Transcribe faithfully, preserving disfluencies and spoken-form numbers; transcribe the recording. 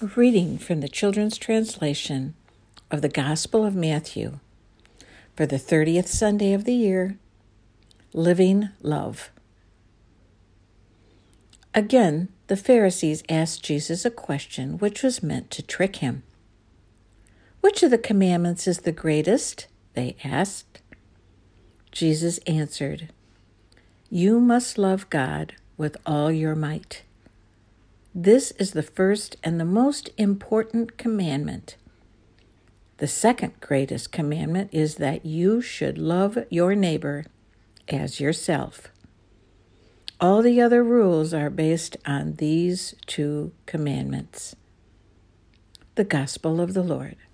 A reading from the Children's Translation of the Gospel of Matthew for the thirtieth Sunday of the year, Living Love. Again, the Pharisees asked Jesus a question which was meant to trick him. "Which of the commandments is the greatest?" they asked. Jesus answered, "You must love God with all your might. This is the first and the most important commandment. The second greatest commandment is that you should love your neighbor as yourself. All the other rules are based on these two commandments." The Gospel of the Lord.